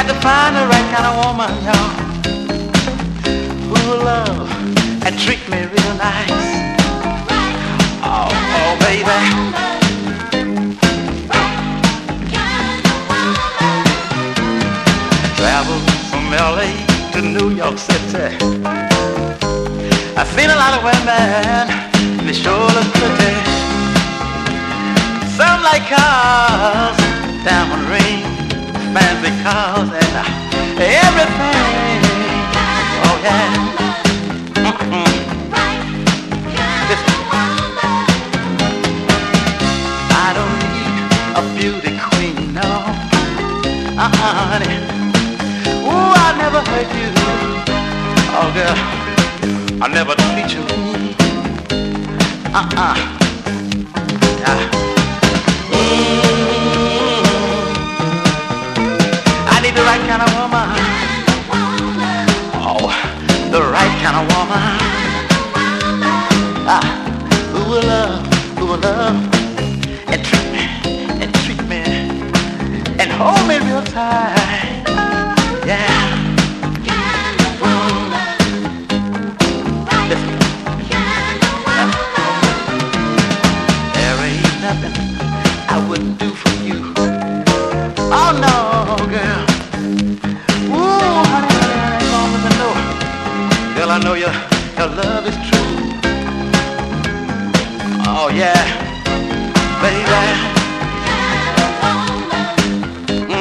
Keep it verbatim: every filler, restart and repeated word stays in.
got to find the right kind of woman, y'all, who will love and treat me real nice. Oh, oh, baby. Travel from L A to New York City. I've seen a lot of women, they sure look pretty. Some like cars, diamond rings, fancy cars, and uh, everything. Oh yeah. Mm-mm. Listen. I don't need a beauty queen, no. Uh-uh, honey. Ooh, I never hurt you. Oh girl, I never treat you. Uh-uh. Yeah. I need the right kind of woman. Oh, the right kind of woman. Ah, who will love, who will love, and treat me, and treat me, and hold me real tight. Yeah. Mm. Listen. There ain't nothing I wouldn't do for you. Oh no, girl. Ooh, honey, honey, as long as I know, girl, I know your your love is true. Oh yeah, baby.